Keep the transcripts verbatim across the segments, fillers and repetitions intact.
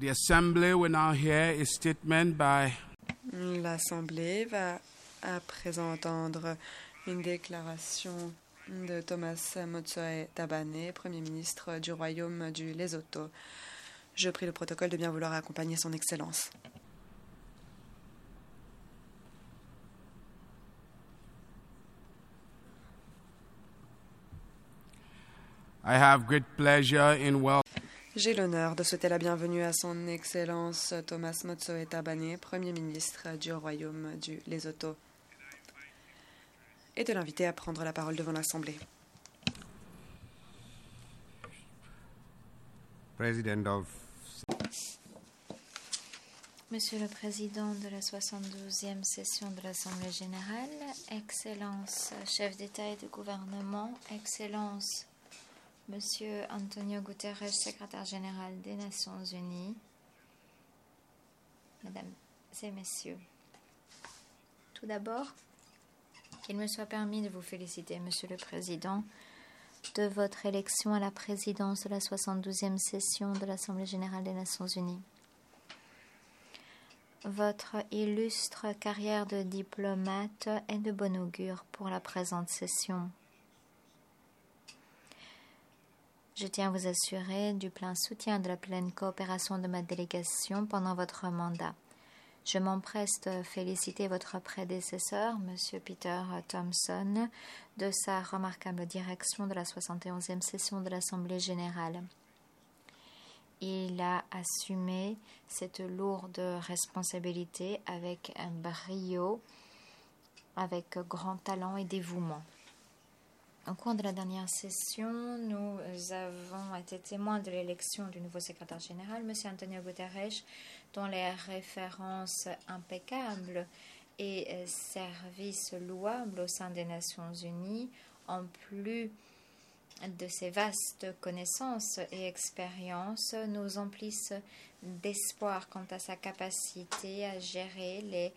The Assembly will now hear a statement by L'Assemblée va à présent entendre une déclaration de Thomas Motsoe Tabane, Premier ministre du Royaume du Lesotho. Je prie le protocole de bien vouloir accompagner son Excellence. I have great pleasure in welcoming J'ai l'honneur de souhaiter la bienvenue à son Excellence Thomas Motsoe Tabane, Premier ministre du Royaume du Lesotho, et de l'inviter à prendre la parole devant l'Assemblée. President of Monsieur le Président de la soixante-douzième session de l'Assemblée générale, Excellence chef d'État et de gouvernement, Excellence Monsieur Antonio Guterres, secrétaire général des Nations Unies, Mesdames et Messieurs, tout d'abord, qu'il me soit permis de vous féliciter, Monsieur le Président, de votre élection à la présidence de la soixante-douzième session de l'Assemblée générale des Nations unies. Votre illustre carrière de diplomate est de bon augure pour la présente session. Je tiens à vous assurer du plein soutien de la pleine coopération de ma délégation pendant votre mandat. Je m'empresse de féliciter votre prédécesseur, M. Peter Thomson, de sa remarquable direction de la soixante et onzième session de l'Assemblée générale. Il a assumé cette lourde responsabilité avec un brio, avec grand talent et dévouement. Au cours de la dernière session, nous avons été témoins de l'élection du nouveau secrétaire général, M. Antonio Guterres, dont les références impeccables et services louables au sein des Nations unies, en plus de ses vastes connaissances et expériences, nous emplissent d'espoir quant à sa capacité à gérer les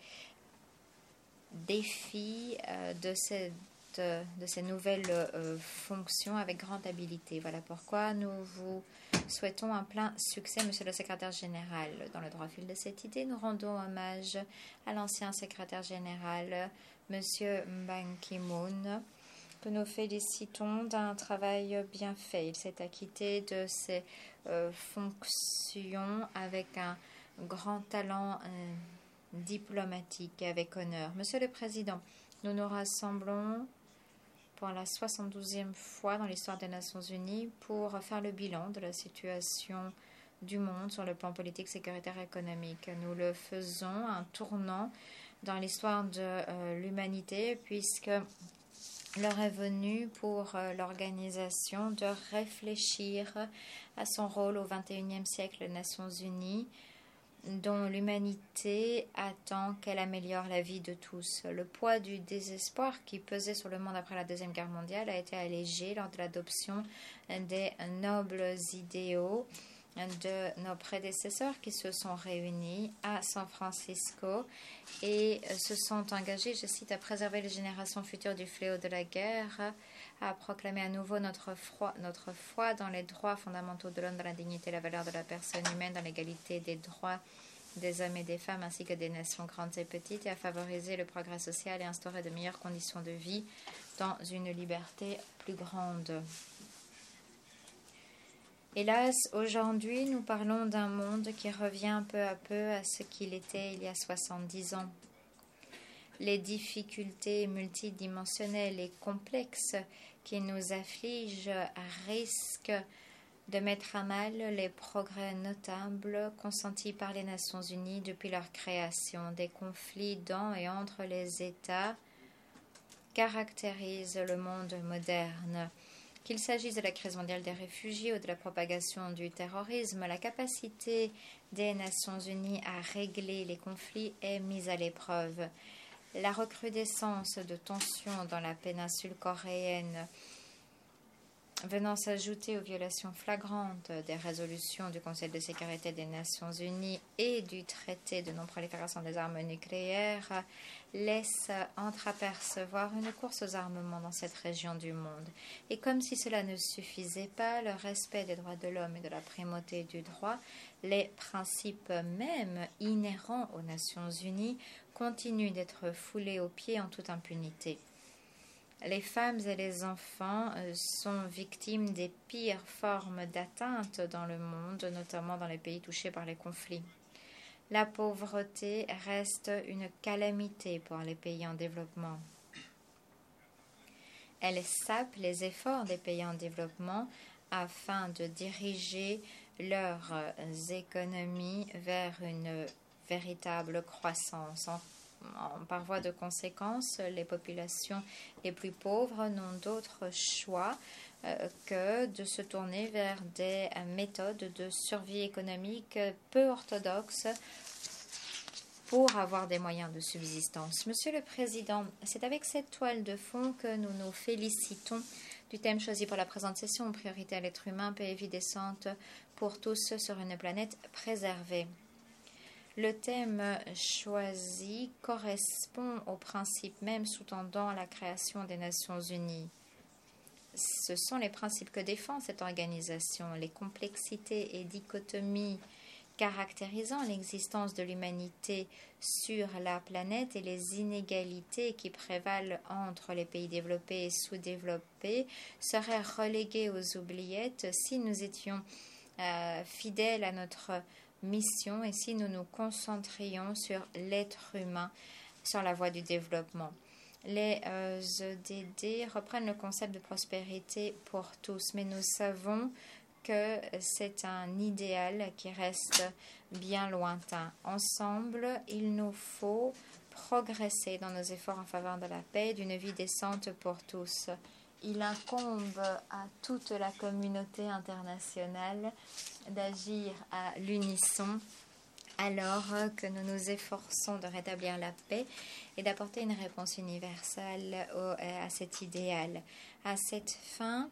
défis de cette de ces nouvelles euh, fonctions avec grande habileté. Voilà pourquoi nous vous souhaitons un plein succès, Monsieur le secrétaire général. Dans le droit fil de cette idée, nous rendons hommage à l'ancien secrétaire général, Monsieur Ban Ki-moon, que nous félicitons d'un travail bien fait. Il s'est acquitté de ses euh, fonctions avec un grand talent euh, diplomatique et avec honneur. Monsieur le Président, nous nous rassemblons pour la soixante-douzième fois dans l'histoire des Nations unies pour faire le bilan de la situation du monde sur le plan politique, sécuritaire et économique. Nous le faisons un tournant dans l'histoire de euh, l'humanité puisque l'heure est venue pour euh, l'organisation de réfléchir à son rôle au vingt et unième siècle des Nations unies, dont l'humanité attend qu'elle améliore la vie de tous. Le poids du désespoir qui pesait sur le monde après la Deuxième Guerre mondiale a été allégé lors de l'adoption des nobles idéaux de nos prédécesseurs qui se sont réunis à San Francisco et se sont engagés, je cite, à préserver les générations futures du fléau de la guerre, à proclamer à nouveau notre, foi, notre foi dans les droits fondamentaux de l'homme, dans la dignité et la valeur de la personne humaine, dans l'égalité des droits des hommes et des femmes ainsi que des nations grandes et petites, et à favoriser le progrès social et instaurer de meilleures conditions de vie dans une liberté plus grande. Hélas, aujourd'hui, nous parlons d'un monde qui revient peu à peu à ce qu'il était il y a soixante-dix ans. Les difficultés multidimensionnelles et complexes qui nous affligent risquent de mettre à mal les progrès notables consentis par les Nations unies depuis leur création. Des conflits dans et entre les États caractérisent le monde moderne. Qu'il s'agisse de la crise mondiale des réfugiés ou de la propagation du terrorisme, la capacité des Nations unies à régler les conflits est mise à l'épreuve. La recrudescence de tensions dans la péninsule coréenne venant s'ajouter aux violations flagrantes des résolutions du Conseil de sécurité des Nations Unies et du traité de non-prolifération des armes nucléaires, laisse entreapercevoir une course aux armements dans cette région du monde. Et comme si cela ne suffisait pas, le respect des droits de l'homme et de la primauté du droit, les principes mêmes inhérents aux Nations Unies, continuent d'être foulés aux pieds en toute impunité. Les femmes et les enfants sont victimes des pires formes d'atteinte dans le monde, notamment dans les pays touchés par les conflits. La pauvreté reste une calamité pour les pays en développement. Elle sape les efforts des pays en développement afin de diriger leurs économies vers une véritable croissance. En, en, par voie de conséquence, les populations les plus pauvres n'ont d'autre choix euh, que de se tourner vers des euh, méthodes de survie économique peu orthodoxes pour avoir des moyens de subsistance. Monsieur le Président, c'est avec cette toile de fond que nous nous félicitons du thème choisi pour la présente session, priorité à l'être humain, paix et vie décente pour tous sur une planète préservée. Le thème choisi correspond aux principes même sous-tendant la création des Nations Unies. Ce sont les principes que défend cette organisation, les complexités et dichotomies caractérisant l'existence de l'humanité sur la planète et les inégalités qui prévalent entre les pays développés et sous-développés seraient reléguées aux oubliettes si nous étions euh, fidèles à notre mission et si nous nous concentrions sur l'être humain, sur la voie du développement. Les euh, E D D reprennent le concept de prospérité pour tous, mais nous savons que c'est un idéal qui reste bien lointain. Ensemble, il nous faut progresser dans nos efforts en faveur de la paix et d'une vie décente pour tous. Il incombe à toute la communauté internationale d'agir à l'unisson alors que nous nous efforçons de rétablir la paix et d'apporter une réponse universelle au, à cet idéal. À cette fin,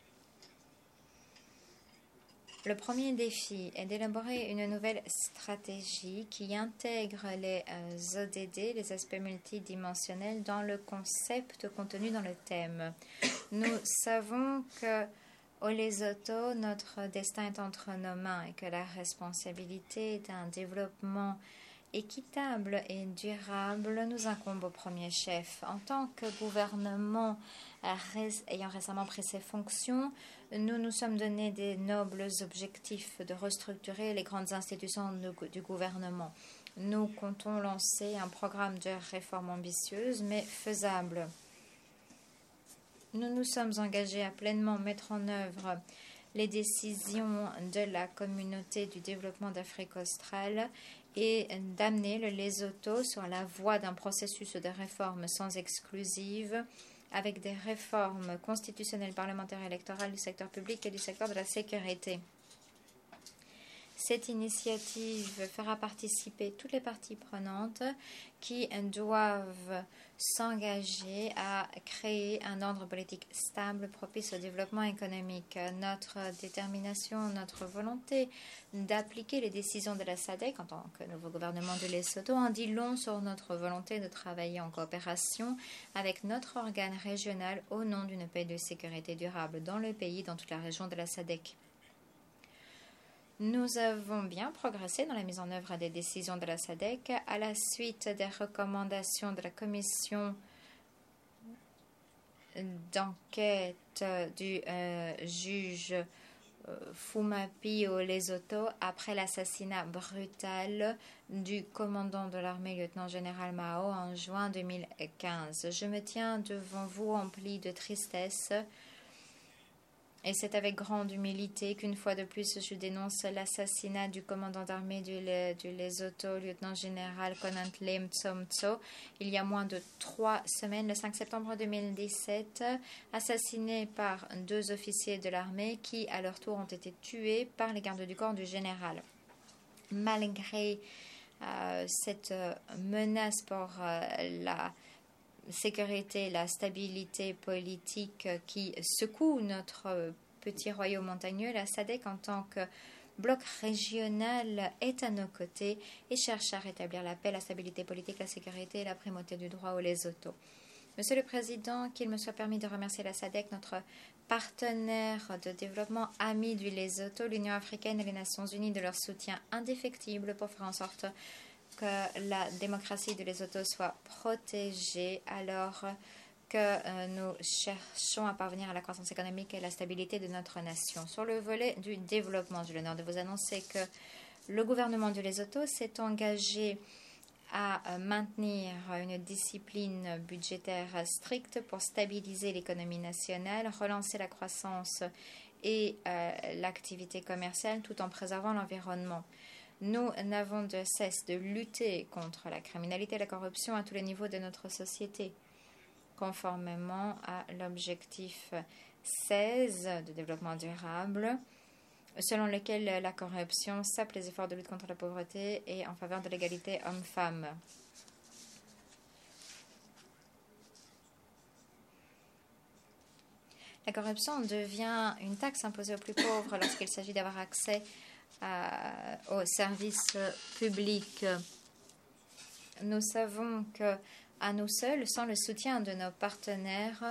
le premier défi est d'élaborer une nouvelle stratégie qui intègre les euh, O D D, les aspects multidimensionnels, dans le concept contenu dans le thème. Nous savons que au Lesotho, notre destin est entre nos mains et que la responsabilité d'un développement équitable et durable nous incombe au premier chef. En tant que gouvernement ayant récemment pris ses fonctions, nous nous sommes donné des nobles objectifs de restructurer les grandes institutions du gouvernement. Nous comptons lancer un programme de réforme ambitieuse mais faisable. Nous nous sommes engagés à pleinement mettre en œuvre les décisions de la communauté du développement d'Afrique australe et d'amener le Lesotho sur la voie d'un processus de réforme sans exclusive avec des réformes constitutionnelles, parlementaires et électorales du secteur public et du secteur de la sécurité. Cette initiative fera participer toutes les parties prenantes qui doivent s'engager à créer un ordre politique stable propice au développement économique. Notre détermination, notre volonté d'appliquer les décisions de la S A D C en tant que nouveau gouvernement de Lesotho en dit long sur notre volonté de travailler en coopération avec notre organe régional au nom d'une paix de sécurité durable dans le pays, dans toute la région de la S A D C. Nous avons bien progressé dans la mise en œuvre des décisions de la S A D C à la suite des recommandations de la commission d'enquête du euh, juge euh, Fumapi au Lesotho après l'assassinat brutal du commandant de l'armée, lieutenant-général Mao, en juin deux mille quinze. Je me tiens devant vous empli de tristesse. Et c'est avec grande humilité qu'une fois de plus, je dénonce l'assassinat du commandant d'armée du, du Lesotho, lieutenant-général Konantle Mtsomtso, il y a moins de trois semaines, le cinq septembre deux mille dix-sept, assassiné par deux officiers de l'armée qui, à leur tour, ont été tués par les gardes du corps du général. Malgré euh, cette menace pour euh, la sécurité, la stabilité politique qui secoue notre petits royaumes montagneux, la SADC en tant que bloc régional est à nos côtés et cherche à rétablir la paix, la stabilité politique, la sécurité et la primauté du droit au Lesotho. Monsieur le Président, qu'il me soit permis de remercier la SADC, notre partenaire de développement ami du Lesotho, l'Union africaine et les Nations unies de leur soutien indéfectible pour faire en sorte que la démocratie de Lesotho soit protégée alors que euh, nous cherchons à parvenir à la croissance économique et à la stabilité de notre nation. Sur le volet du développement, j'ai l'honneur de vous annoncer que le gouvernement du Lesotho s'est engagé à euh, maintenir une discipline budgétaire stricte pour stabiliser l'économie nationale, relancer la croissance et euh, l'activité commerciale tout en préservant l'environnement. Nous n'avons de cesse de lutter contre la criminalité et la corruption à tous les niveaux de notre société, conformément à l'objectif seize de développement durable, selon lequel la corruption sape les efforts de lutte contre la pauvreté et en faveur de l'égalité homme-femme. La corruption devient une taxe imposée aux plus pauvres lorsqu'il s'agit d'avoir accès à, aux services publics. Nous savons que à nous seuls, sans le soutien de nos partenaires,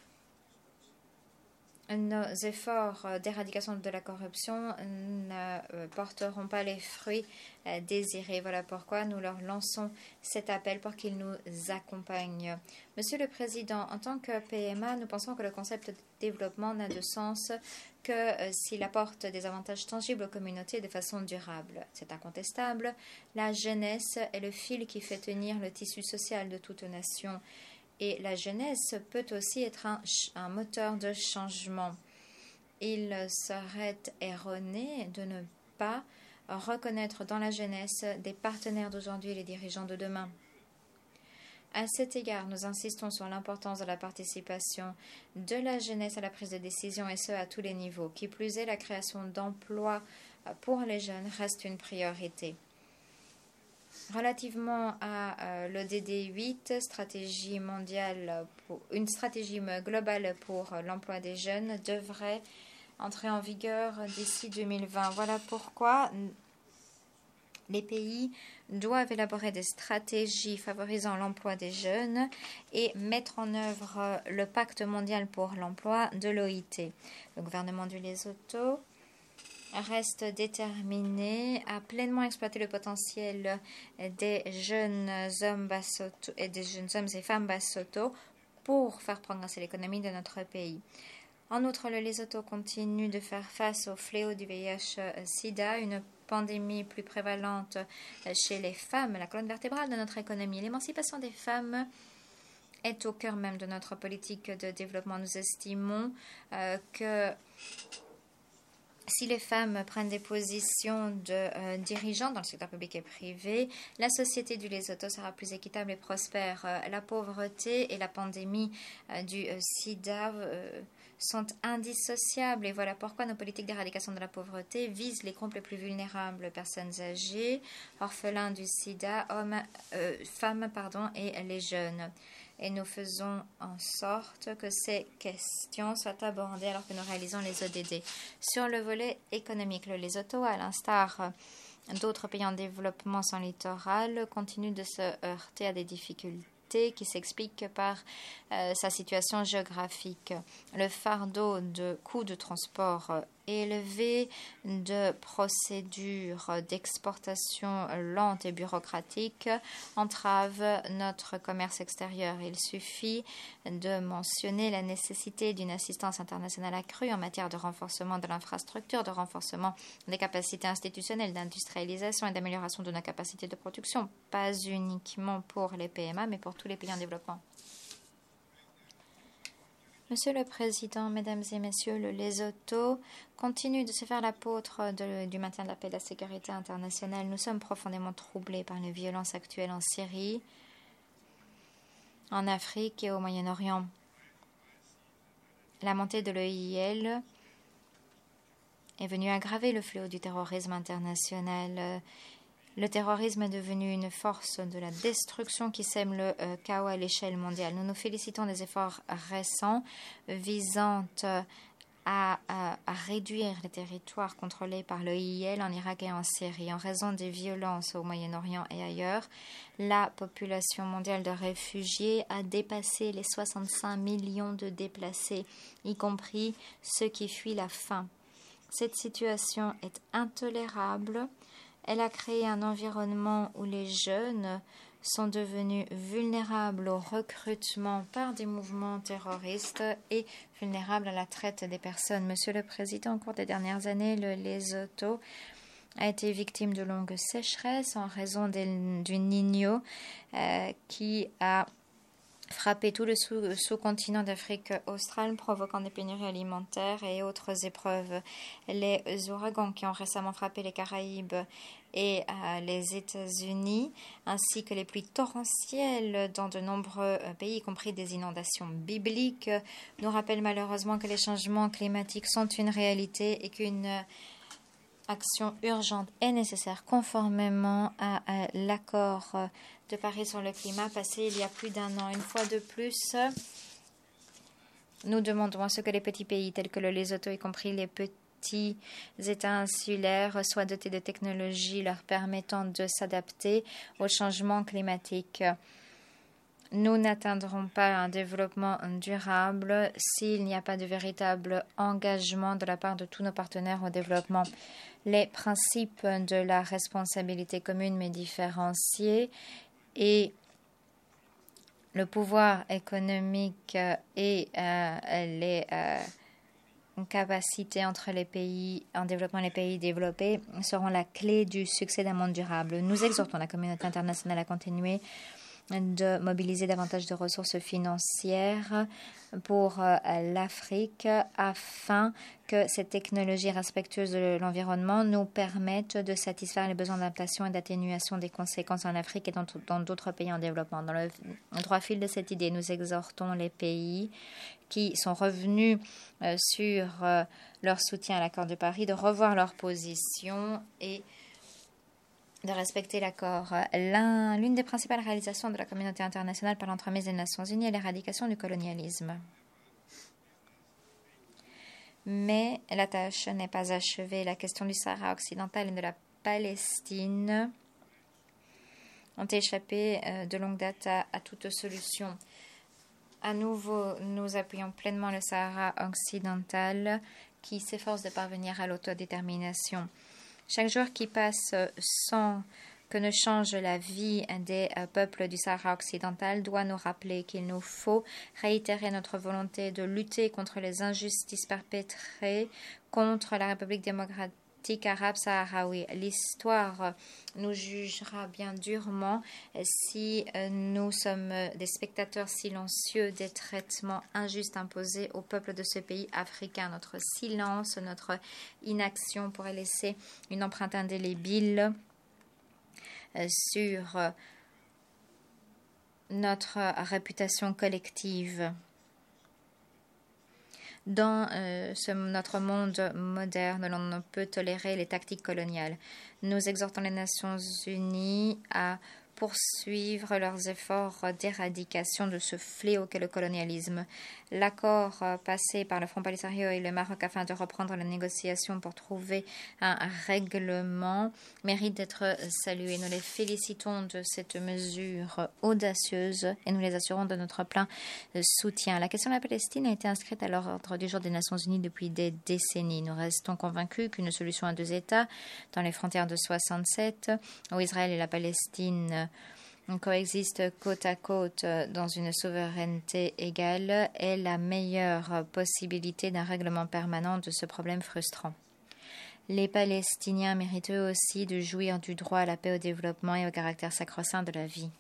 nos efforts d'éradication de la corruption ne porteront pas les fruits désirés. Voilà pourquoi nous leur lançons cet appel pour qu'ils nous accompagnent. Monsieur le Président, en tant que P M A, nous pensons que le concept de développement n'a de sens que s'il apporte des avantages tangibles aux communautés de façon durable. C'est incontestable. La jeunesse est le fil qui fait tenir le tissu social de toute nation. Et la jeunesse peut aussi être un, un moteur de changement. Il serait erroné de ne pas reconnaître dans la jeunesse des partenaires d'aujourd'hui et les dirigeants de demain. À cet égard, nous insistons sur l'importance de la participation de la jeunesse à la prise de décision et ce à tous les niveaux. Qui plus est, la création d'emplois pour les jeunes reste une priorité. Relativement à euh, l'O D D huit, stratégie mondiale pour, une stratégie globale pour l'emploi des jeunes devrait entrer en vigueur d'ici deux mille vingt. Voilà pourquoi les pays doivent élaborer des stratégies favorisant l'emploi des jeunes et mettre en œuvre le pacte mondial pour l'emploi de l'O I T. Le gouvernement du Lesotho reste déterminé à pleinement exploiter le potentiel des jeunes hommes Basotho et des jeunes hommes et femmes Basotho pour faire progresser l'économie de notre pays. En outre, le Lesotho continue de faire face au fléau du V I H sida, une pandémie plus prévalente chez les femmes, la colonne vertébrale de notre économie. L'émancipation des femmes est au cœur même de notre politique de développement. Nous estimons euh, que si les femmes prennent des positions de euh, dirigeants dans le secteur public et privé, la société du Lesotho sera plus équitable et prospère. Euh, la pauvreté et la pandémie euh, du euh, sida euh, sont indissociables et voilà pourquoi nos politiques d'éradication de la pauvreté visent les groupes les plus vulnérables, personnes âgées, orphelins du sida, hommes, euh, femmes pardon, et les jeunes. Et nous faisons en sorte que ces questions soient abordées alors que nous réalisons les O D D. Sur le volet économique, le Lesotho, à l'instar d'autres pays en développement sans littoral, continue de se heurter à des difficultés qui s'expliquent par euh, sa situation géographique. Le fardeau de coûts de transport élevé, de procédures d'exportation lentes et bureaucratiques entrave notre commerce extérieur. Il suffit de mentionner la nécessité d'une assistance internationale accrue en matière de renforcement de l'infrastructure, de renforcement des capacités institutionnelles, d'industrialisation et d'amélioration de nos capacités de production, pas uniquement pour les P M A, mais pour tous les pays en développement. Monsieur le Président, Mesdames et Messieurs, le Lesotho continue de se faire l'apôtre de, du maintien de la paix et de la sécurité internationale. Nous sommes profondément troublés par les violences actuelles en Syrie, en Afrique et au Moyen-Orient. La montée de l'E I L est venue aggraver le fléau du terrorisme international. Le terrorisme est devenu une force de la destruction qui sème le euh, chaos à l'échelle mondiale. Nous nous félicitons des efforts récents visant euh, à, à, à réduire les territoires contrôlés par l'O I L en Irak et en Syrie. En raison des violences au Moyen-Orient et ailleurs, la population mondiale de réfugiés a dépassé les soixante-cinq millions de déplacés, y compris ceux qui fuient la faim. Cette situation est intolérable. Elle a créé un environnement où les jeunes sont devenus vulnérables au recrutement par des mouvements terroristes et vulnérables à la traite des personnes. Monsieur le Président, au cours des dernières années, le Lesotho a été victime de longues sécheresses en raison des, du Niño euh, qui a frappé tout le sous, sous-continent d'Afrique australe, provoquant des pénuries alimentaires et autres épreuves. Les ouragans qui ont récemment frappé les Caraïbes et euh, les États-Unis, ainsi que les pluies torrentielles dans de nombreux pays, y compris des inondations bibliques, nous rappellent malheureusement que les changements climatiques sont une réalité et qu'une action urgente est nécessaire conformément à, à l'accord de Paris sur le climat passé il y a plus d'un an. Une fois de plus, nous demandons à ce que les petits pays tels que le Lesotho, y compris les petits États insulaires, soient dotés de technologies leur permettant de s'adapter au changement climatique. Nous n'atteindrons pas un développement durable s'il n'y a pas de véritable engagement de la part de tous nos partenaires au développement. Les principes de la responsabilité commune mais différenciée et le pouvoir économique et euh, les euh, capacités entre les pays en développement et les pays développés seront la clé du succès d'un monde durable. Nous exhortons la communauté internationale à continuer de mobiliser davantage de ressources financières pour l'Afrique afin que cette technologie respectueuse de l'environnement nous permette de satisfaire les besoins d'adaptation et d'atténuation des conséquences en Afrique et dans d'autres pays en développement. Dans le droit fil de cette idée, nous exhortons les pays qui sont revenus sur leur soutien à l'accord de Paris de revoir leur position et de respecter l'accord. L'une des principales réalisations de la communauté internationale par l'entremise des Nations Unies est l'éradication du colonialisme. Mais la tâche n'est pas achevée. La question du Sahara occidental et de la Palestine ont échappé de longue date à, à toute solution. À nouveau, nous appuyons pleinement le Sahara occidental qui s'efforce de parvenir à l'autodétermination. Chaque jour qui passe sans que ne change la vie des peuples du Sahara occidental doit nous rappeler qu'il nous faut réitérer notre volonté de lutter contre les injustices perpétrées contre la République démocratique arabe sahraoui. L'histoire nous jugera bien durement si nous sommes des spectateurs silencieux des traitements injustes imposés au peuple de ce pays africain. Notre silence, notre inaction pourrait laisser une empreinte indélébile sur notre réputation collective. Dans euh, ce, notre monde moderne, l'on ne peut tolérer les tactiques coloniales. Nous exhortons les Nations Unies à poursuivre leurs efforts d'éradication de ce fléau qu'est le colonialisme. L'accord passé par le Front Polisario et le Maroc afin de reprendre la négociation pour trouver un règlement mérite d'être salué. Nous les félicitons de cette mesure audacieuse et nous les assurons de notre plein soutien. La question de la Palestine a été inscrite à l'ordre du jour des Nations Unies depuis des décennies. Nous restons convaincus qu'une solution à deux États dans les frontières de soixante-sept, où Israël et la Palestine coexistent côte à côte dans une souveraineté égale est la meilleure possibilité d'un règlement permanent de ce problème frustrant. Les Palestiniens méritent eux aussi de jouir du droit à la paix, au développement et au caractère sacro-saint de la vie.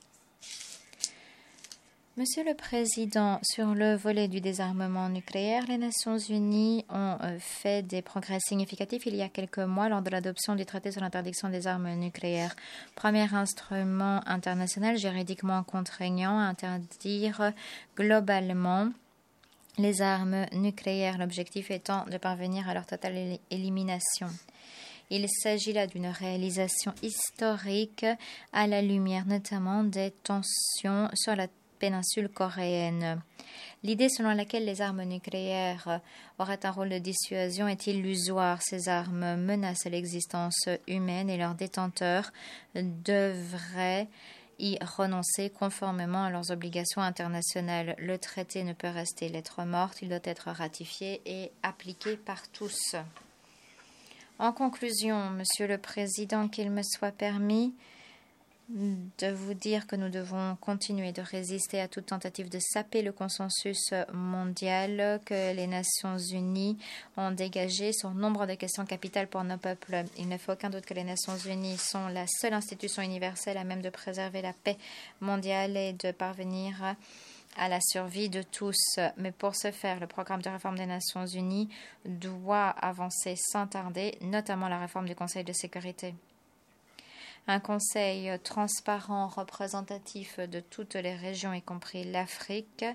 Monsieur le Président, sur le volet du désarmement nucléaire, les Nations Unies ont fait des progrès significatifs il y a quelques mois lors de l'adoption du traité sur l'interdiction des armes nucléaires. Premier instrument international juridiquement contraignant à interdire globalement les armes nucléaires, l'objectif étant de parvenir à leur totale élimination. Il s'agit là d'une réalisation historique à la lumière notamment des tensions sur la péninsule coréenne. L'idée selon laquelle les armes nucléaires auraient un rôle de dissuasion est illusoire. Ces armes menacent l'existence humaine et leurs détenteurs devraient y renoncer conformément à leurs obligations internationales. Le traité ne peut rester lettre morte, il doit être ratifié et appliqué par tous. En conclusion, Monsieur le Président, qu'il me soit permis de vous dire que nous devons continuer de résister à toute tentative de saper le consensus mondial que les Nations Unies ont dégagé sur nombre de questions capitales pour nos peuples. Il ne fait aucun doute que les Nations Unies sont la seule institution universelle à même de préserver la paix mondiale et de parvenir à la survie de tous. Mais pour ce faire, le programme de réforme des Nations Unies doit avancer sans tarder, notamment la réforme du Conseil de sécurité. Un conseil transparent, représentatif de toutes les régions, y compris l'Afrique,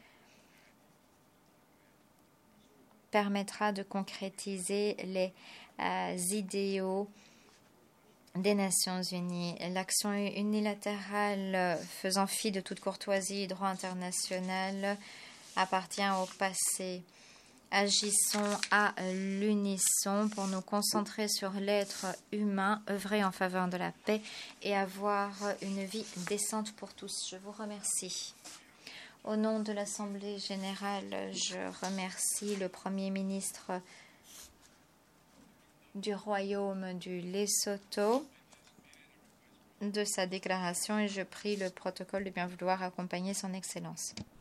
permettra de concrétiser les euh, idéaux des Nations Unies. L'action unilatérale faisant fi de toute courtoisie et droit international appartient au passé. Agissons à l'unisson pour nous concentrer sur l'être humain, œuvrer en faveur de la paix et avoir une vie décente pour tous. Je vous remercie. Au nom de l'Assemblée générale, je remercie le Premier ministre du Royaume du Lesotho de sa déclaration et je prie le protocole de bien vouloir accompagner son Excellence.